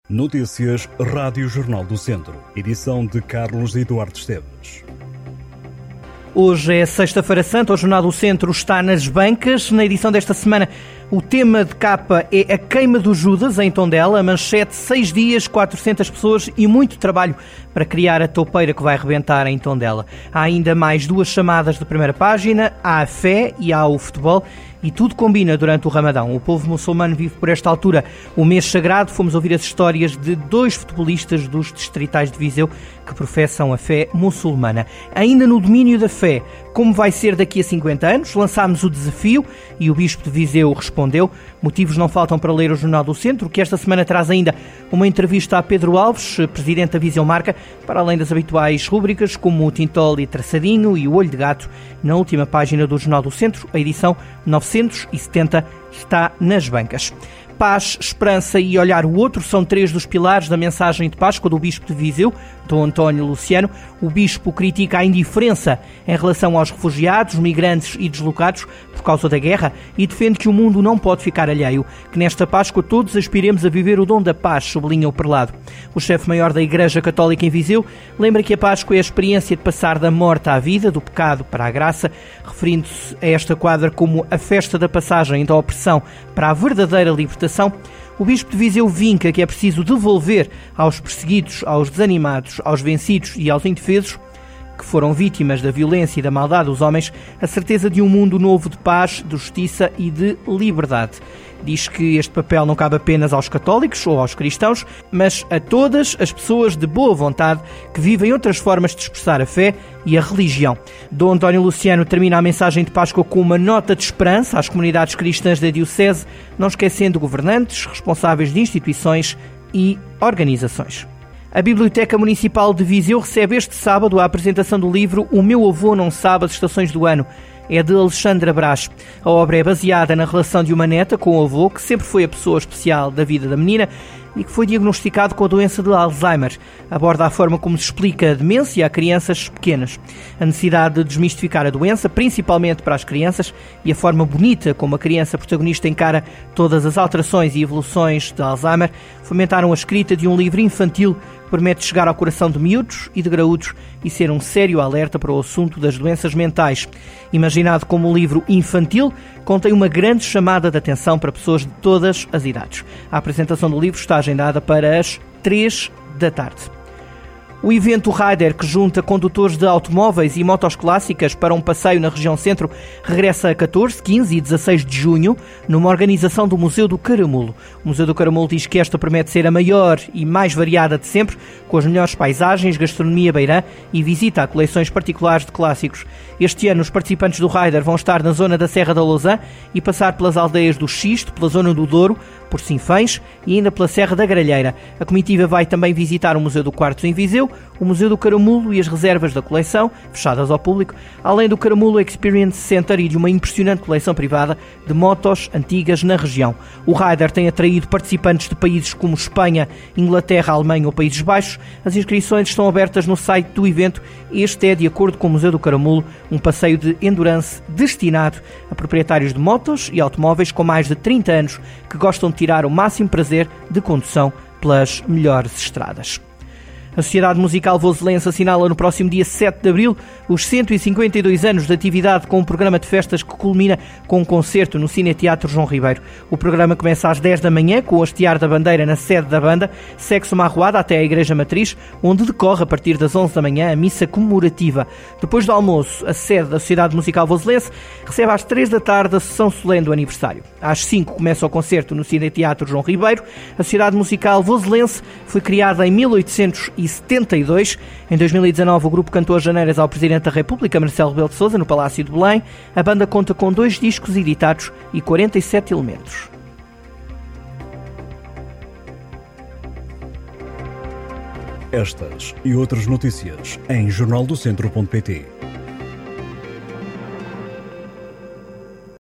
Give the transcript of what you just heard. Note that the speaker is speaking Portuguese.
Notícias Rádio Jornal do Centro. Edição de Carlos Eduardo Esteves. Hoje é Sexta-feira Santa, o Jornal do Centro está nas bancas. Na edição desta semana, o tema de capa é a queima do Judas, em Tondela. A manchete, 6 dias, 400 pessoas e muito trabalho para criar a toupeira que vai rebentar em Tondela. Há ainda mais 2 chamadas de primeira página, há a fé e há o futebol. E tudo combina durante o Ramadão. O povo muçulmano vive por esta altura o mês sagrado. Fomos ouvir as histórias de 2 futebolistas dos distritais de Viseu que professam a fé muçulmana. Ainda no domínio da fé, como vai ser daqui a 50 anos? Lançámos o desafio e o Bispo de Viseu respondeu. Motivos não faltam para ler o Jornal do Centro, que esta semana traz ainda uma entrevista a Pedro Alves, presidente da Viseu Marca, para além das habituais rúbricas como o Tintol e Traçadinho e o Olho de Gato. Na última página do Jornal do Centro, a edição 970 está nas bancas. Paz, esperança e olhar o outro são 3 dos pilares da mensagem de Páscoa do Bispo de Viseu, Dom António Luciano. O Bispo critica a indiferença em relação aos refugiados, migrantes e deslocados por causa da guerra e defende que o mundo não pode ficar alheio, que nesta Páscoa todos aspiremos a viver o dom da paz, sublinha o prelado. O chefe-maior da Igreja Católica em Viseu lembra que a Páscoa é a experiência de passar da morte à vida, do pecado para a graça, referindo-se a esta quadra como a festa da passagem da opressão para a verdadeira libertação. O Bispo de Viseu vinca que é preciso devolver aos perseguidos, aos desanimados, aos vencidos e aos indefesos, que foram vítimas da violência e da maldade dos homens, a certeza de um mundo novo de paz, de justiça e de liberdade. Diz que este papel não cabe apenas aos católicos ou aos cristãos, mas a todas as pessoas de boa vontade que vivem outras formas de expressar a fé e a religião. Dom António Luciano termina a mensagem de Páscoa com uma nota de esperança às comunidades cristãs da Diocese, não esquecendo governantes, responsáveis de instituições e organizações. A Biblioteca Municipal de Viseu recebe este sábado a apresentação do livro O Meu Avô Não Sabe as Estações do Ano. É de Alexandra Brás. A obra é baseada na relação de uma neta com o avô, que sempre foi a pessoa especial da vida da menina e que foi diagnosticado com a doença de Alzheimer. Aborda a forma como se explica a demência a crianças pequenas, a necessidade de desmistificar a doença, principalmente para as crianças, e a forma bonita como a criança protagonista encara todas as alterações e evoluções de Alzheimer, fomentaram a escrita de um livro infantil que permite chegar ao coração de miúdos e de graúdos e ser um sério alerta para o assunto das doenças mentais. Imaginado como um livro infantil, contém uma grande chamada de atenção para pessoas de todas as idades. A apresentação do livro está agendada para as 3 da tarde. O evento Rider, que junta condutores de automóveis e motos clássicas para um passeio na região centro, regressa a 14, 15 e 16 de junho, numa organização do Museu do Caramulo. O Museu do Caramulo diz que esta promete ser a maior e mais variada de sempre, com as melhores paisagens, gastronomia beirã e visita a coleções particulares de clássicos. Este ano, os participantes do Rider vão estar na zona da Serra da Lousã e passar pelas aldeias do Xisto, pela zona do Douro, por Sinfãs e ainda pela Serra da Gralheira. A comitiva vai também visitar o Museu do Quartzo em Viseu, o Museu do Caramulo e as reservas da coleção, fechadas ao público, além do Caramulo Experience Center e de uma impressionante coleção privada de motos antigas na região. O Rider tem atraído participantes de países como Espanha, Inglaterra, Alemanha ou Países Baixos. As inscrições estão abertas no site do evento. Este é, de acordo com o Museu do Caramulo, um passeio de endurance destinado a proprietários de motos e automóveis com mais de 30 anos que gostam de tirar o máximo prazer de condução pelas melhores estradas. A Sociedade Musical Voselense assinala no próximo dia 7 de abril os 152 anos de atividade com um programa de festas que culmina com um concerto no Cineteatro João Ribeiro. O programa começa às 10 da manhã com o hastear da bandeira na sede da banda, segue-se uma arruada até a Igreja Matriz, onde decorre a partir das 11 da manhã a missa comemorativa. Depois do almoço, a sede da Sociedade Musical Voselense recebe às 3 da tarde a sessão solene do aniversário. Às 5 começa o concerto no Cineteatro João Ribeiro. A Sociedade Musical Voselense foi criada em 1872. Em 2019, o grupo cantou as janeiras ao Presidente da República, Marcelo Rebelo de Sousa, no Palácio de Belém. A banda conta com 2 discos editados e 47 elementos. Estas e outras notícias em jornaldocentro.pt.